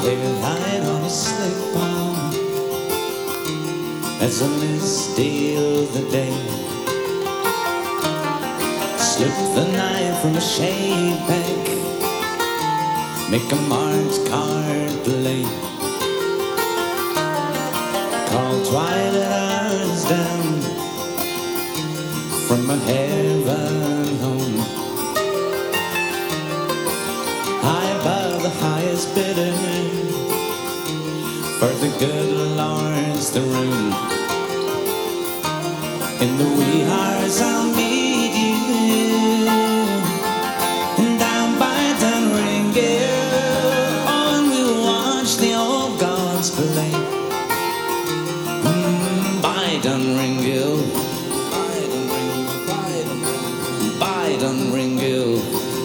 clear light on a slick pond as a misty of the day. Slip the knife from a shade bank, make a marked card play. Call twilight hours down from a heaven home, high above the highest bidder, for the good Lord's the room. In the wee hours I'll meet you, and down by Dunringill, on we'll watch the old gods play. By Dunringill, by Dunringill,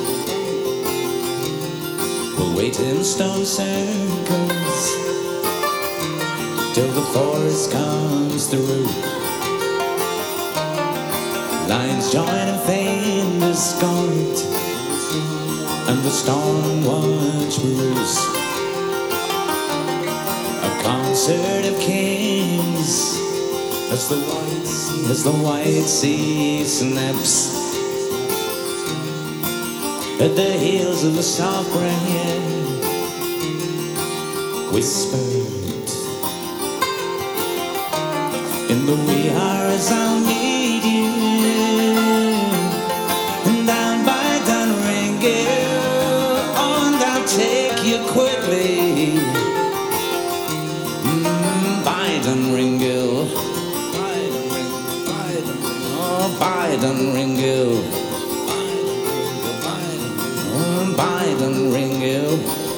we'll wait in stone circles till the forest comes through. Lions join in faint discord, and the storm watch brews. A concert of kings as the white sea snaps at the heels of the soft rain whispered. In the wee hours I'll meet you, and down by Dunringill, on I'll take you quickly. By Dunringill, oh, by Dunringill, oh, by Dunringill.